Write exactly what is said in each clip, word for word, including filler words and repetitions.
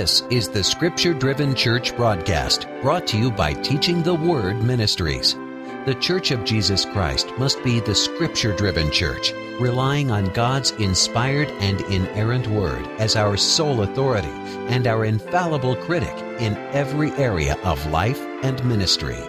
This is the Scripture-Driven Church broadcast, brought to you by Teaching the Word Ministries. The Church of Jesus Christ must be the Scripture-Driven Church, relying on God's inspired and inerrant Word as our sole authority and our infallible critic in every area of life and ministry.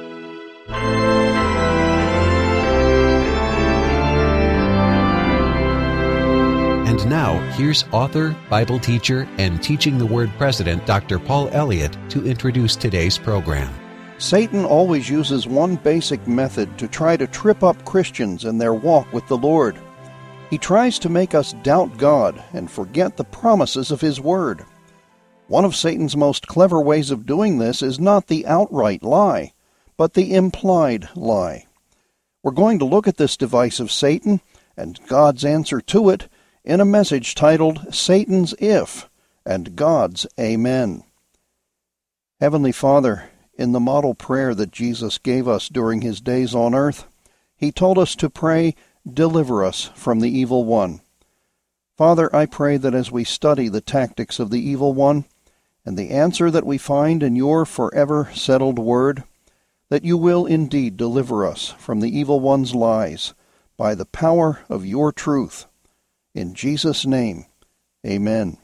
And now, here's author, Bible teacher, and Teaching the Word president, Doctor Paul Elliott, to introduce today's program. Satan always uses one basic method to try to trip up Christians in their walk with the Lord. He tries to make us doubt God and forget the promises of His Word. One of Satan's most clever ways of doing this is not the outright lie, but the implied lie. We're going to look at this device of Satan and God's answer to it in a message titled Satan's If and God's Amen. Heavenly Father, in the model prayer that Jesus gave us during His days on earth, He told us to pray, "Deliver us from the evil one." Father, I pray that as we study the tactics of the evil one and the answer that we find in Your forever settled word, that You will indeed deliver us from the evil one's lies by the power of Your truth. In Jesus' name, amen.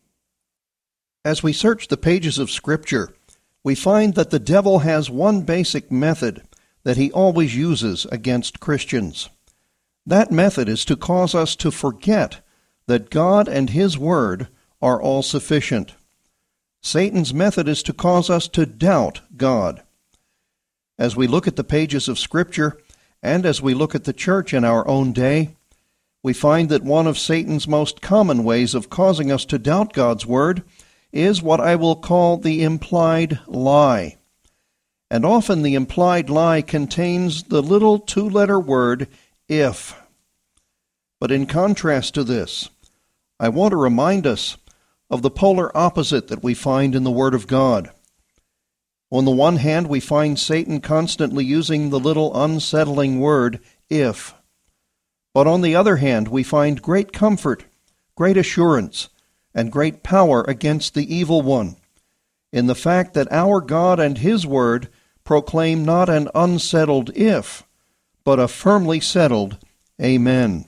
As we search the pages of Scripture, we find that the devil has one basic method that he always uses against Christians. That method is to cause us to forget that God and His Word are all sufficient. Satan's method is to cause us to doubt God. As we look at the pages of Scripture, and as we look at the church in our own day, we find that one of Satan's most common ways of causing us to doubt God's Word is what I will call the implied lie. And often the implied lie contains the little two-letter word, if. But in contrast to this, I want to remind us of the polar opposite that we find in the Word of God. On the one hand, we find Satan constantly using the little unsettling word, if. But on the other hand, we find great comfort, great assurance, and great power against the evil one in the fact that our God and His Word proclaim not an unsettled if, but a firmly settled amen.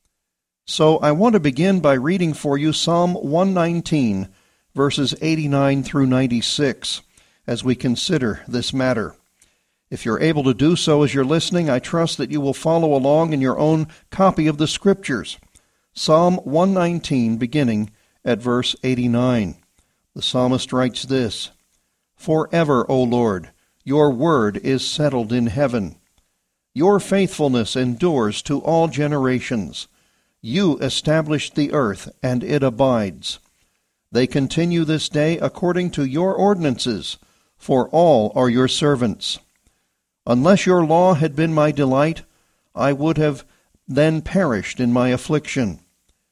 So I want to begin by reading for you Psalm one nineteen, verses eighty-nine through ninety-six, as we consider this matter. If you're able to do so as you're listening, I trust that you will follow along in your own copy of the Scriptures. Psalm one nineteen, beginning at verse eighty-nine. The psalmist writes this, "Forever, O Lord, Your word is settled in heaven. Your faithfulness endures to all generations. You established the earth, and it abides. They continue this day according to Your ordinances, for all are Your servants. Unless Your law had been my delight, I would have then perished in my affliction.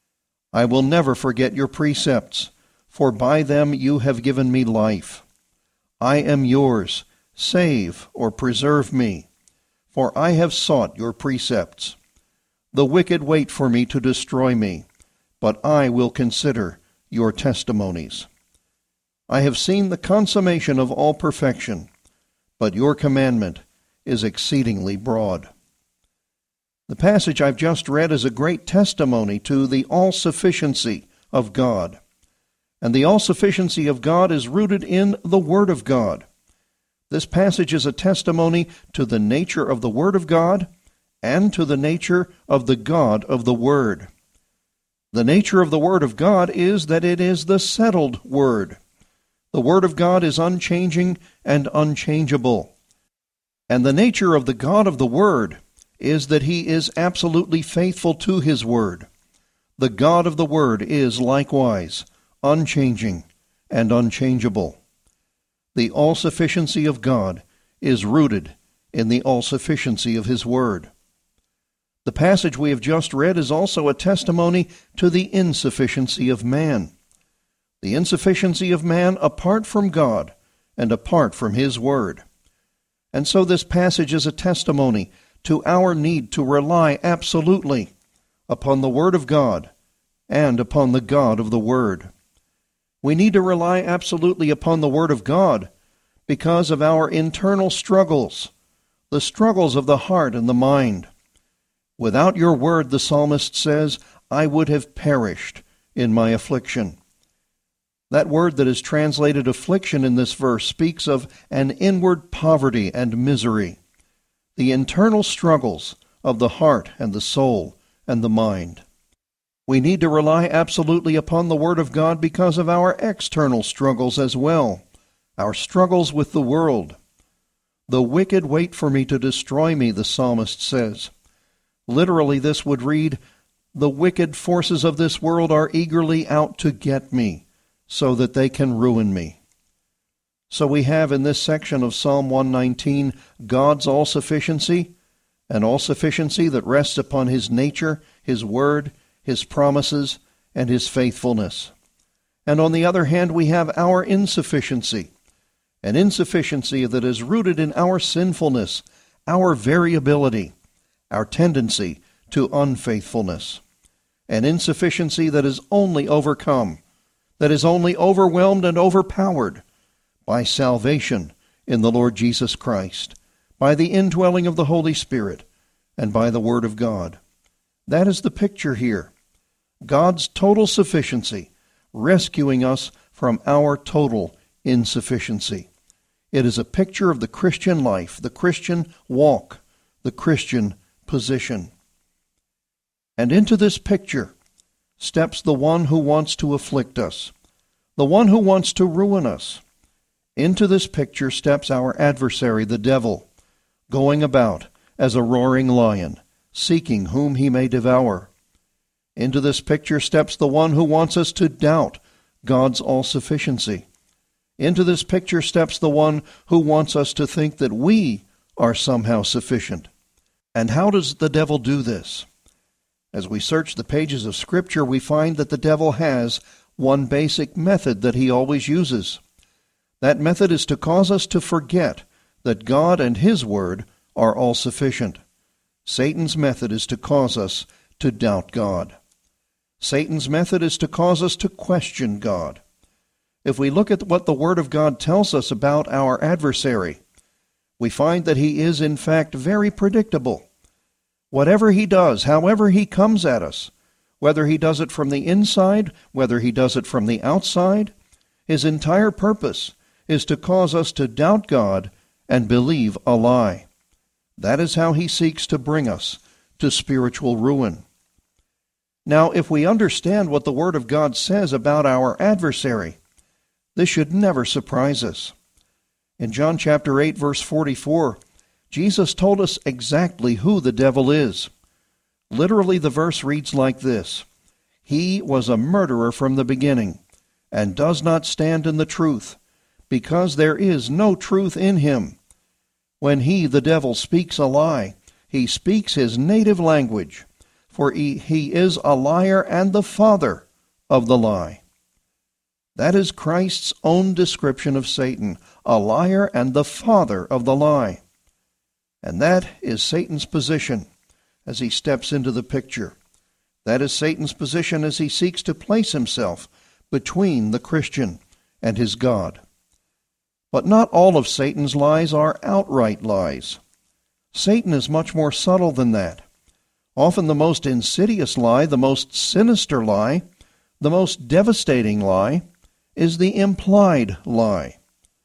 I will never forget Your precepts, for by them You have given me life. I am Yours. Save or preserve me, for I have sought Your precepts. The wicked wait for me to destroy me, but I will consider Your testimonies. I have seen the consummation of all perfection, but Your commandment is exceedingly broad." The passage I've just read is a great testimony to the all-sufficiency of God. And the all-sufficiency of God is rooted in the Word of God. This passage is a testimony to the nature of the Word of God and to the nature of the God of the Word. The nature of the Word of God is that it is the settled Word. The Word of God is unchanging and unchangeable. And the nature of the God of the Word is that He is absolutely faithful to His Word. The God of the Word is likewise unchanging and unchangeable. The all-sufficiency of God is rooted in the all-sufficiency of His Word. The passage we have just read is also a testimony to the insufficiency of man. The insufficiency of man apart from God and apart from His Word. And so this passage is a testimony to our need to rely absolutely upon the Word of God and upon the God of the Word. We need to rely absolutely upon the Word of God because of our internal struggles, the struggles of the heart and the mind. Without your word, the psalmist says, I would have perished in my affliction. That word that is translated affliction in this verse speaks of an inward poverty and misery, the internal struggles of the heart and the soul and the mind. We need to rely absolutely upon the Word of God because of our external struggles as well, our struggles with the world. The wicked wait for me to destroy me, the psalmist says. Literally, this would read, the wicked forces of this world are eagerly out to get me, so that they can ruin me. So we have in this section of Psalm one nineteen God's all-sufficiency, an all-sufficiency that rests upon His nature, His word, His promises, and His faithfulness. And on the other hand, we have our insufficiency, an insufficiency that is rooted in our sinfulness, our variability, our tendency to unfaithfulness, an insufficiency that is only overcome, that is only overwhelmed and overpowered by salvation in the Lord Jesus Christ, by the indwelling of the Holy Spirit, and by the Word of God. That is the picture here. God's total sufficiency, rescuing us from our total insufficiency. It is a picture of the Christian life, the Christian walk, the Christian position. And into this picture steps the one who wants to afflict us, the one who wants to ruin us. Into this picture steps our adversary, the devil, going about as a roaring lion, seeking whom he may devour. Into this picture steps the one who wants us to doubt God's all-sufficiency. Into this picture steps the one who wants us to think that we are somehow sufficient. And how does the devil do this? As we search the pages of Scripture, we find that the devil has one basic method that he always uses. That method is to cause us to forget that God and His Word are all-sufficient. Satan's method is to cause us to doubt God. Satan's method is to cause us to question God. If we look at what the Word of God tells us about our adversary, we find that he is in fact very predictable. Whatever he does, however he comes at us, whether he does it from the inside, whether he does it from the outside, his entire purpose is to cause us to doubt God and believe a lie. That is how he seeks to bring us to spiritual ruin. Now, if we understand what the Word of God says about our adversary, this should never surprise us. In John chapter eight, verse forty-four, Jesus told us exactly who the devil is. Literally, the verse reads like this: He was a murderer from the beginning, and does not stand in the truth, because there is no truth in him. When he, the devil, speaks a lie, he speaks his native language, for he, he is a liar and the father of the lie. That is Christ's own description of Satan, a liar and the father of the lie. And that is Satan's position as he steps into the picture. That is Satan's position as he seeks to place himself between the Christian and his God. But not all of Satan's lies are outright lies. Satan is much more subtle than that. Often the most insidious lie, the most sinister lie, the most devastating lie, is the implied lie.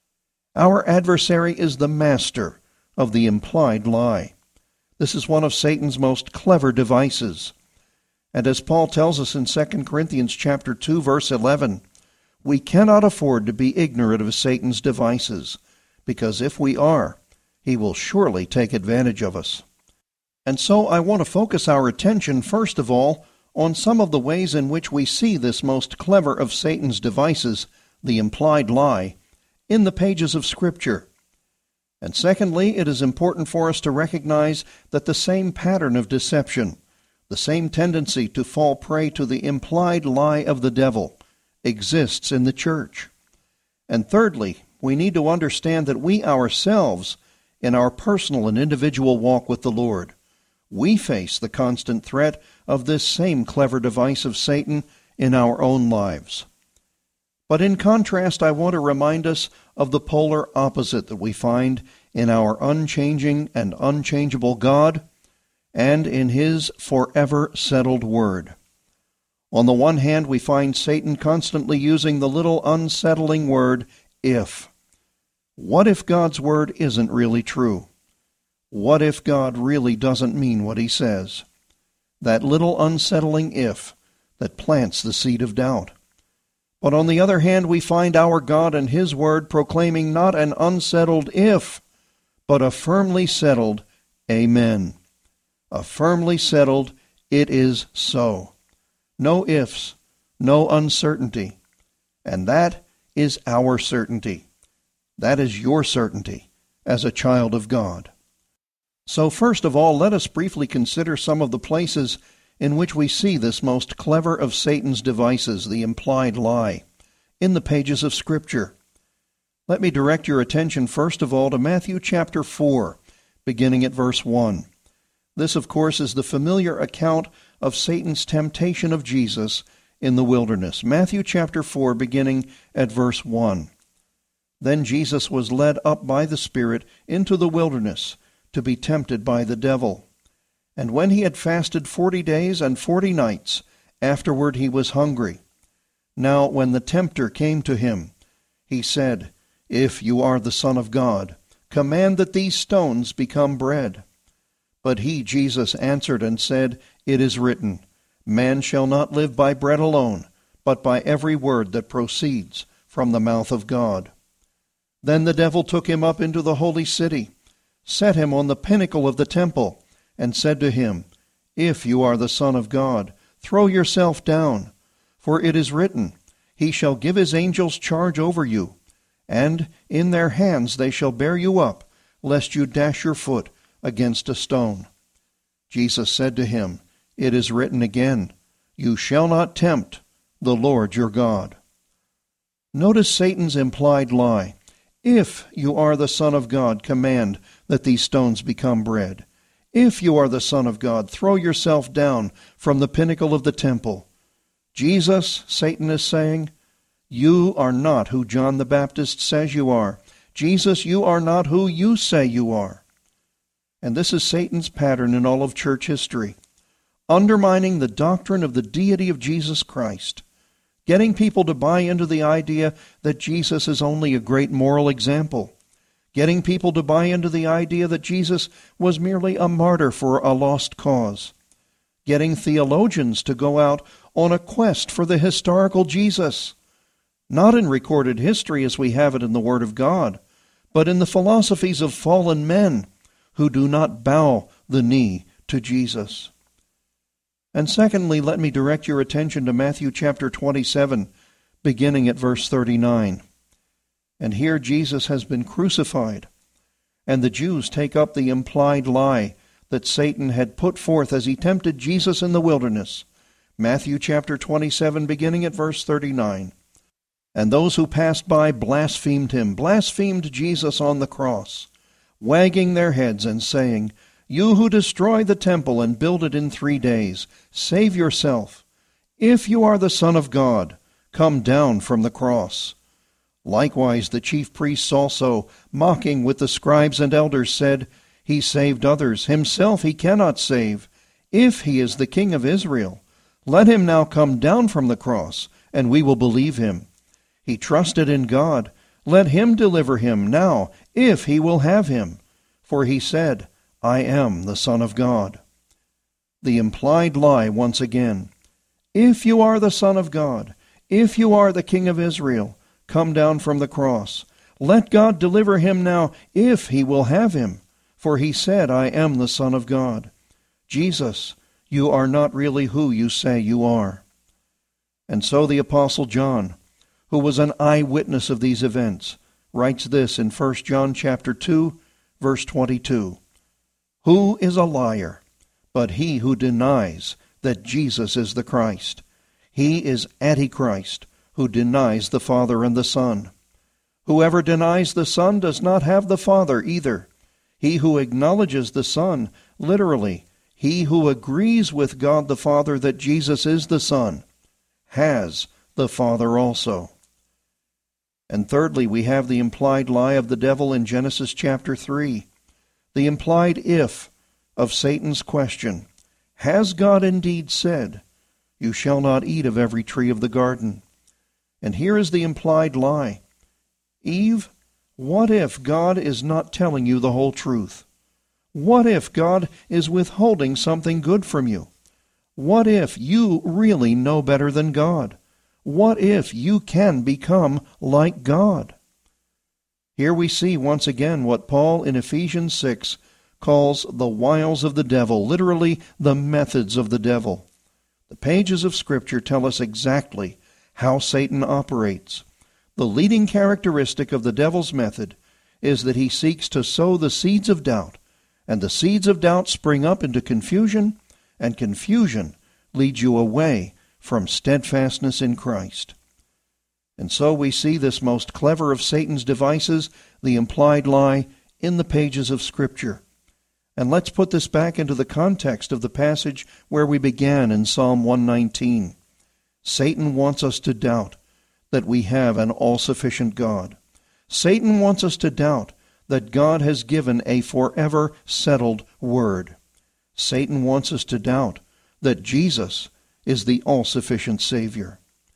Our adversary is the master of the implied lie. This is one of Satan's most clever devices. And as Paul tells us in Second Corinthians chapter two, verse eleven, we cannot afford to be ignorant of Satan's devices, because if we are, he will surely take advantage of us. And so I want to focus our attention, first of all, on some of the ways in which we see this most clever of Satan's devices, the implied lie, in the pages of Scripture. And secondly, it is important for us to recognize that the same pattern of deception, the same tendency to fall prey to the implied lie of the devil, exists in the church. And thirdly, we need to understand that we ourselves, in our personal and individual walk with the Lord, we face the constant threat of this same clever device of Satan in our own lives. But in contrast, I want to remind us of the polar opposite that we find in our unchanging and unchangeable God and in His forever settled Word. On the one hand, we find Satan constantly using the little unsettling word, if. What if God's Word isn't really true? What if God really doesn't mean what He says? That little unsettling if that plants the seed of doubt. But on the other hand, we find our God and His Word proclaiming not an unsettled if, but a firmly settled amen. A firmly settled, it is so. No ifs, no uncertainty. And that is our certainty. That is your certainty as a child of God. So first of all, let us briefly consider some of the places in which we see this most clever of Satan's devices, the implied lie, in the pages of Scripture. Let me direct your attention first of all to Matthew chapter four, beginning at verse one. This, of course, is the familiar account of Satan's temptation of Jesus in the wilderness. Matthew chapter four, beginning at verse one. Then Jesus was led up by the Spirit into the wilderness to be tempted by the devil. And when he had fasted forty days and forty nights, afterward he was hungry. Now when the tempter came to him, he said, If you are the Son of God, command that these stones become bread. But he, Jesus, answered and said, It is written, Man shall not live by bread alone, but by every word that proceeds from the mouth of God. Then the devil took him up into the holy city, set him on the pinnacle of the temple, and said to him, If you are the Son of God, throw yourself down, for it is written, He shall give His angels charge over you, and in their hands they shall bear you up, lest you dash your foot against a stone. Jesus said to him, It is written again, You shall not tempt the Lord your God. Notice Satan's implied lie. If you are the Son of God, command that these stones become bread. If you are the Son of God, throw yourself down from the pinnacle of the temple. Jesus, Satan is saying, you are not who John the Baptist says you are. Jesus, you are not who you say you are. And this is Satan's pattern in all of church history, undermining the doctrine of the deity of Jesus Christ, getting people to buy into the idea that Jesus is only a great moral example, getting people to buy into the idea that Jesus was merely a martyr for a lost cause, getting theologians to go out on a quest for the historical Jesus, not in recorded history as we have it in the Word of God, but in the philosophies of fallen men who do not bow the knee to Jesus. And secondly, let me direct your attention to Matthew chapter twenty-seven, beginning at verse thirty-nine. And here Jesus has been crucified, and the Jews take up the implied lie that Satan had put forth as he tempted Jesus in the wilderness. Matthew chapter twenty-seven, beginning at verse thirty-nine. And those who passed by blasphemed him, blasphemed Jesus on the cross, wagging their heads and saying, You who destroy the temple and build it in three days, save yourself. If you are the Son of God, come down from the cross. Likewise the chief priests also, mocking with the scribes and elders, said, He saved others, himself he cannot save. If he is the King of Israel, let him now come down from the cross, and we will believe him. He trusted in God. Let him deliver him now, if he will have him. For he said, I am the Son of God. The implied lie once again. If you are the Son of God, if you are the King of Israel, come down from the cross. Let God deliver him now, if he will have him. For he said, I am the Son of God. Jesus, you are not really who you say you are. And so the Apostle John, who was an eyewitness of these events, writes this in First John chapter two, verse twenty-two. Who is a liar but he who denies that Jesus is the Christ? He is Antichrist, who denies the Father and the Son. Whoever denies the Son does not have the Father either. He who acknowledges the Son, literally, he who agrees with God the Father that Jesus is the Son, has the Father also. And thirdly, we have the implied lie of the devil in Genesis chapter three. The implied if of Satan's question, has God indeed said, you shall not eat of every tree of the garden? And here is the implied lie. Eve, what if God is not telling you the whole truth? What if God is withholding something good from you? What if you really know better than God? What if you can become like God? Here we see once again what Paul in Ephesians six calls the wiles of the devil, literally the methods of the devil. The pages of Scripture tell us exactly how Satan operates. The leading characteristic of the devil's method is that he seeks to sow the seeds of doubt, and the seeds of doubt spring up into confusion, and confusion leads you away from steadfastness in Christ. And so we see this most clever of Satan's devices, the implied lie, in the pages of Scripture. And let's put this back into the context of the passage where we began in Psalm one nineteen. Satan wants us to doubt that we have an all-sufficient God. Satan wants us to doubt that God has given a forever settled word. Satan wants us to doubt that Jesus is the all-sufficient Savior.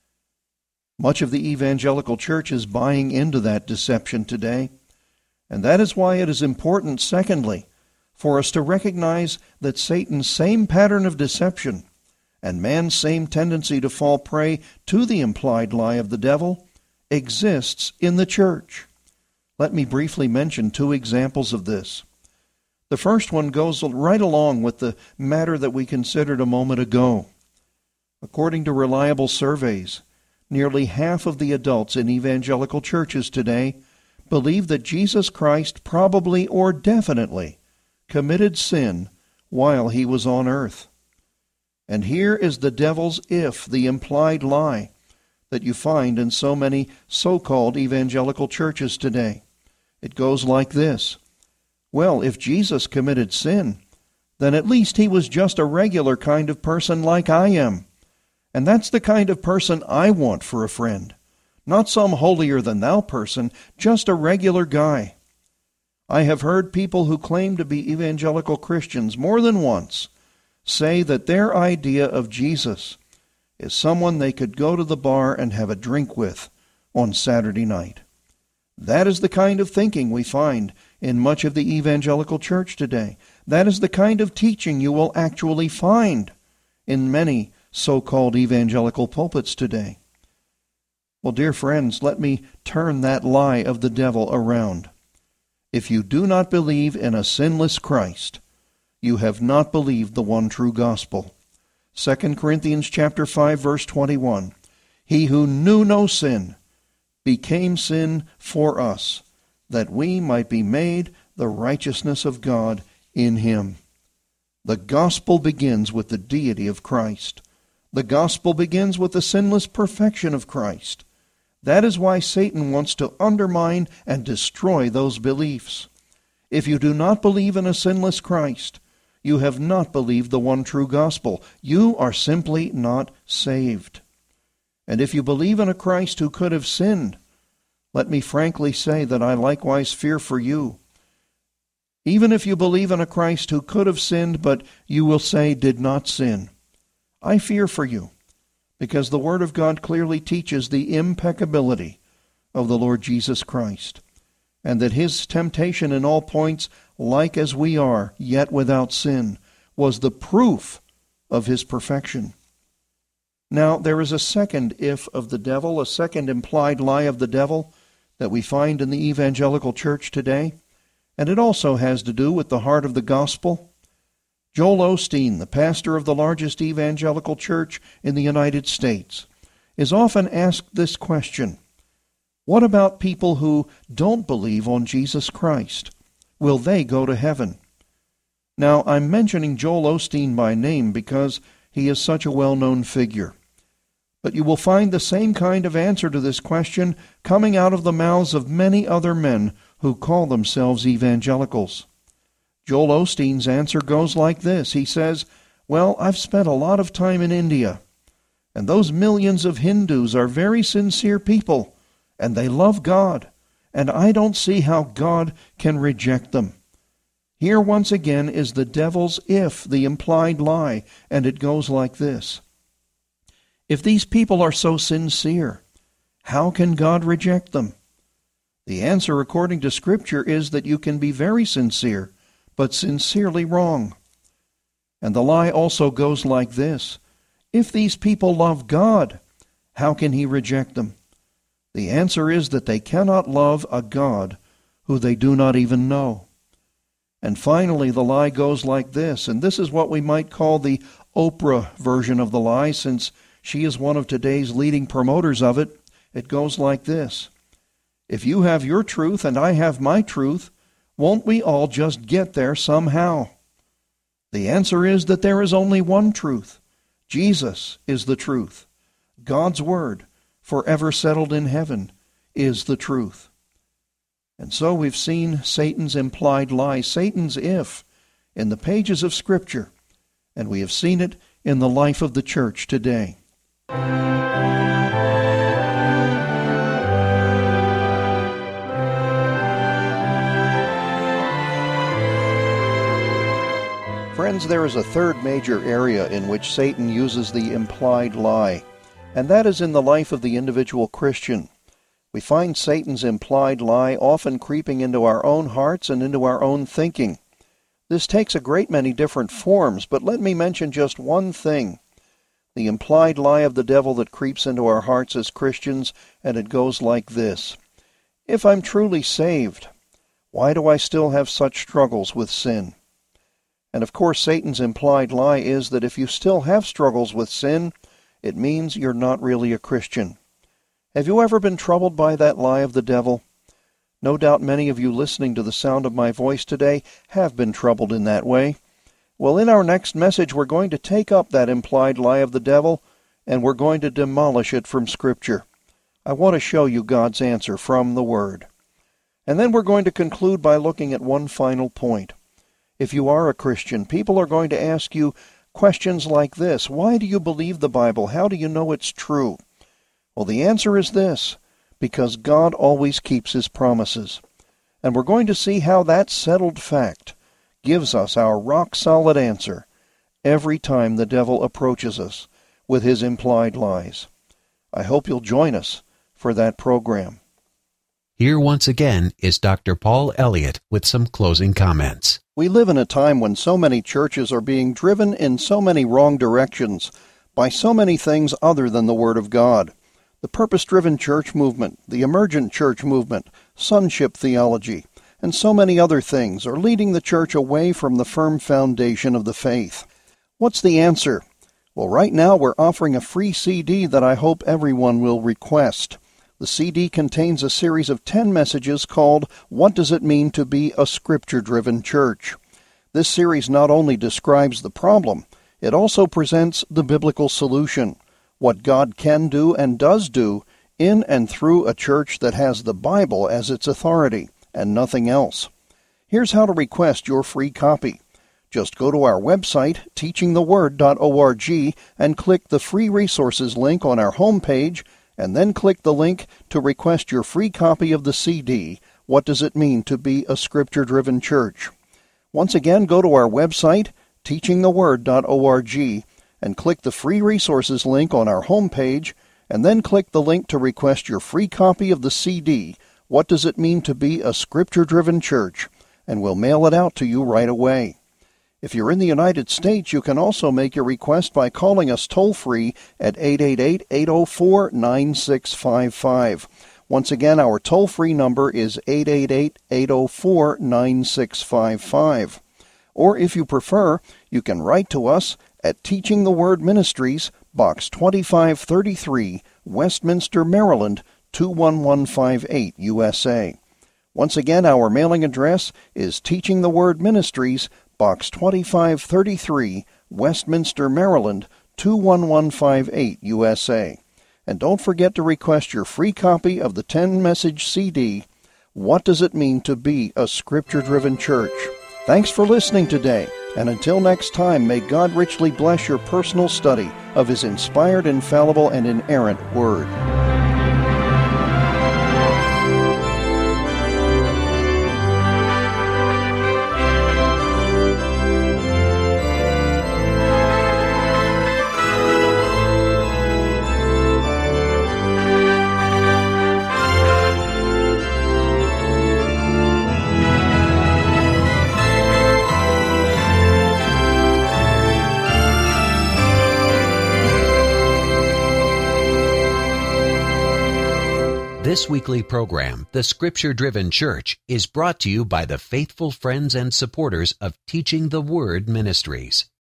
Much of the evangelical church is buying into that deception today, and that is why it is important, secondly, for us to recognize that Satan's same pattern of deception and man's same tendency to fall prey to the implied lie of the devil exists in the church. Let me briefly mention two examples of this. The first one goes right along with the matter that we considered a moment ago. According to reliable surveys, nearly half of the adults in evangelical churches today believe that Jesus Christ probably or definitely committed sin while he was on earth. And here is the devil's if, the implied lie, that you find in so many so-called evangelical churches today. It goes like this. Well, if Jesus committed sin, then at least he was just a regular kind of person like I am. And that's the kind of person I want for a friend. Not some holier-than-thou person, just a regular guy. I have heard people who claim to be evangelical Christians more than once say that their idea of Jesus is someone they could go to the bar and have a drink with on Saturday night. That is the kind of thinking we find in much of the evangelical church today. That is the kind of teaching you will actually find in many so-called evangelical pulpits today. Well, dear friends, let me turn that lie of the devil around. If you do not believe in a sinless Christ, you have not believed the one true gospel. Second Corinthians chapter five, verse twenty-one. He who knew no sin became sin for us, that we might be made the righteousness of God in him. The gospel begins with the deity of Christ. The gospel begins with the sinless perfection of Christ. That is why Satan wants to undermine and destroy those beliefs. If you do not believe in a sinless Christ, you have not believed the one true gospel. You are simply not saved. And if you believe in a Christ who could have sinned, let me frankly say that I likewise fear for you. Even if you believe in a Christ who could have sinned, but you will say did not sin, I fear for you, because the Word of God clearly teaches the impeccability of the Lord Jesus Christ, and that his temptation in all points, like as we are, yet without sin, was the proof of his perfection. Now, there is a second if of the devil, a second implied lie of the devil that we find in the evangelical church today, and it also has to do with the heart of the gospel. Joel Osteen, the pastor of the largest evangelical church in the United States, is often asked this question: what about people who don't believe on Jesus Christ? Will they go to heaven? Now, I'm mentioning Joel Osteen by name because he is such a well-known figure. But you will find the same kind of answer to this question coming out of the mouths of many other men who call themselves evangelicals. Joel Osteen's answer goes like this. He says, well, I've spent a lot of time in India, and those millions of Hindus are very sincere people, and they love God, and I don't see how God can reject them. Here once again is the devil's if, the implied lie, and it goes like this. If these people are so sincere, how can God reject them? The answer, according to Scripture, is that you can be very sincere, but sincerely wrong. And the lie also goes like this. If these people love God, how can He reject them? The answer is that they cannot love a God who they do not even know. And finally, the lie goes like this, and this is what we might call the Oprah version of the lie, since she is one of today's leading promoters of it. It goes like this. If you have your truth and I have my truth, won't we all just get there somehow? The answer is that there is only one truth. Jesus is the truth. God's Word, forever settled in heaven, is the truth. And so we've seen Satan's implied lie, Satan's if, in the pages of Scripture, and we have seen it in the life of the church today. Friends, there is a third major area in which Satan uses the implied lie, and that is in the life of the individual Christian. We find Satan's implied lie often creeping into our own hearts and into our own thinking. This takes a great many different forms, but let me mention just one thing. The implied lie of the devil that creeps into our hearts as Christians, and it goes like this. If I'm truly saved, why do I still have such struggles with sin? And of course, Satan's implied lie is that if you still have struggles with sin, it means you're not really a Christian. Have you ever been troubled by that lie of the devil? No doubt many of you listening to the sound of my voice today have been troubled in that way. Well, in our next message, we're going to take up that implied lie of the devil, and we're going to demolish it from Scripture. I want to show you God's answer from the Word. And then we're going to conclude by looking at one final point. If you are a Christian, people are going to ask you questions like this. Why do you believe the Bible? How do you know it's true? Well, the answer is this, because God always keeps His promises. And we're going to see how that settled fact gives us our rock-solid answer every time the devil approaches us with his implied lies. I hope you'll join us for that program. Here once again is Doctor Paul Elliott with some closing comments. We live in a time when so many churches are being driven in so many wrong directions by so many things other than the Word of God. The purpose-driven church movement, the emergent church movement, sonship theology, and so many other things are leading the church away from the firm foundation of the faith. What's the answer? Well, right now we're offering a free C D that I hope everyone will request. The C D contains a series of ten messages called What Does It Mean to Be a Scripture-Driven Church? This series not only describes the problem, it also presents the biblical solution, what God can do and does do in and through a church that has the Bible as its authority and nothing else. Here's how to request your free copy. Just go to our website, teaching the word dot org, and click the free resources link on our homepage, and then click the link to request your free copy of the C D, What Does It Mean to Be a Scripture-Driven Church? Once again, go to our website, teaching the word dot org, and click the free resources link on our homepage, and then click the link to request your free copy of the C D, What Does It Mean to Be a Scripture-Driven Church? And we'll mail it out to you right away. If you're in the United States, you can also make your request by calling us toll-free at eight eight eight, eight oh four, nine six five five. Once again, our toll-free number is eight eight eight, eight oh four, nine six five five. Or if you prefer, you can write to us at Teaching the Word Ministries, Box twenty-five thirty-three, Westminster, Maryland, two one one five eight, U S A. Once again, our mailing address is Teaching the Word Ministries, Box twenty-five thirty-three, Westminster, Maryland, two one one five eight, U S A. And don't forget to request your free copy of the ten-message C D, What Does It Mean to Be a Scripture-Driven Church? Thanks for listening today, and until next time, may God richly bless your personal study of His inspired, infallible, and inerrant Word. This weekly program, The Scripture Driven Church, is brought to you by the faithful friends and supporters of Teaching the Word Ministries.